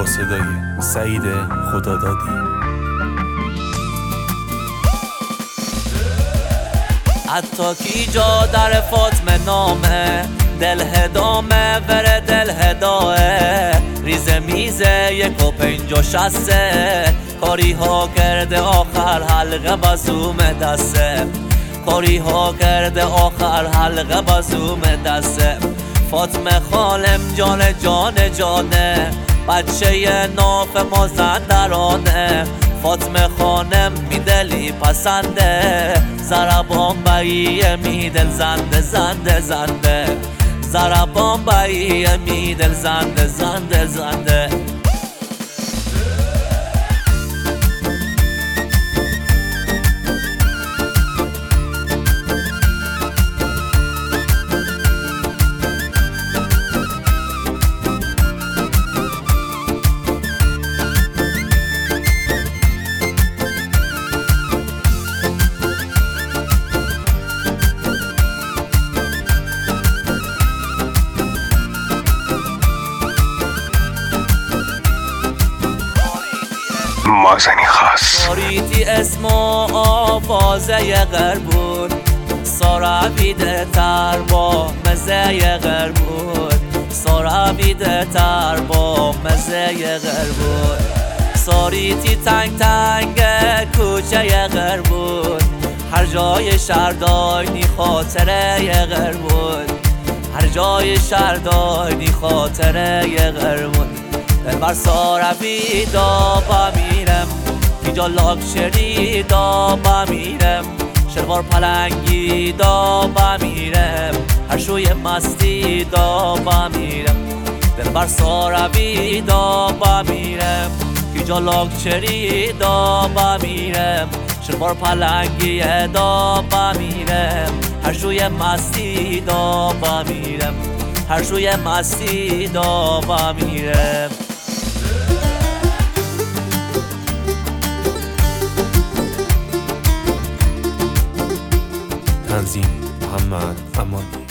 با صدای سعید خدادادی. حتی کی جا در فاطمه نامه، دل هدامه بره دل هداه، ریزه میزه 1.50 کاری ها کرده آخر حلقه بازوم دسته، کاری ها کرده آخر حلقه بازوم دسته. فاطمه خالم جان جان جانه، بچه ناف مازندرانه. فاطمه خانم میدلی پسنده، زربان بایی میدل زنده زنده زنده، زربان بایی میدل زنده زنده زنده. مازنی خاص باریتی اسم و آوازه غربون، سارابیده تر با مزه غربون، سارابیده تر با مزه غربون. ساریتی تنگ تنگ کوچه غربون، هر جای شهر داینی خاطره غربون، هر جای شهر داینی خاطره غربون. بر سارابی دابا میرم، اینجا لاکچری دابا میرم، شلوار پلنگی دابا میرم، هر شوی مستی دابا میرم. بر سارابی دابا میرم، اینجا لاکچری دابا میرم، شلوار پلنگی دابا میرم، هر شوی مستی دابا میرم، هر شوی مستی دابا میرم. تنظیم محمد امانی.